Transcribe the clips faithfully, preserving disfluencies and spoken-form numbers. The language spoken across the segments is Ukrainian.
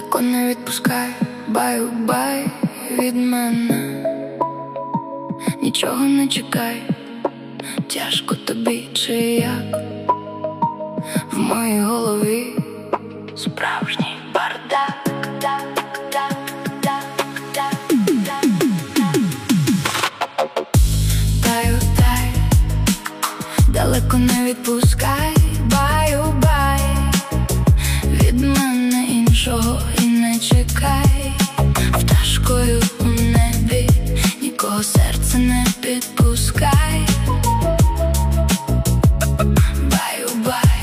далеко не відпускай, баю-бай від мене. Нічого не чекай, тяжко тобі чи як. В моїй голові справжній бардак. Таю, тай, далеко не відпускай, баю-бай від мене, іншого і не чекай. Пташкою у небі, нікого серце не підпускай. Баю-бай.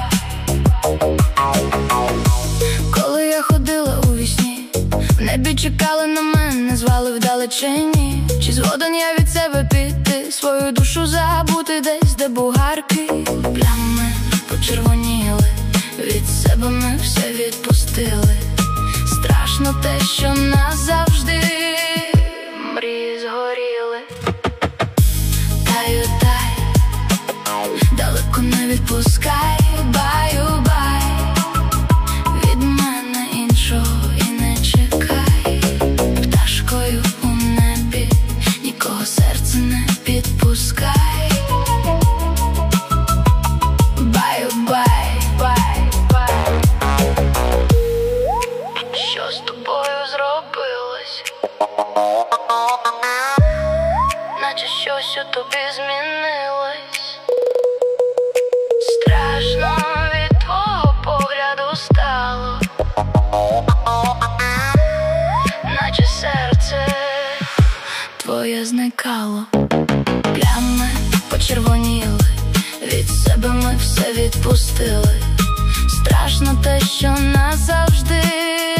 Коли я ходила у вісні, в небі чекали на мене, звали вдалечині. Чи згоден я від себе піти, свою душу забути десь, де бугарки? Плями почервоніли, від себе ми все відпустили. Страшно те, що назавжди мрії згоріли. Таю, тай, далеко не відпускай, баю-бай від мене, іншого і не чекай. Пташкою у небі, нікого серце не підпускай. Баю-бай, бай-бай. Що з тобою зробилось? Наче щось у тобі змінилось. Страшно від твого погляду стало, наче серце твоє зникало. Плями почервоніли, від себе ми все відпустили. Страшно те, що назавжди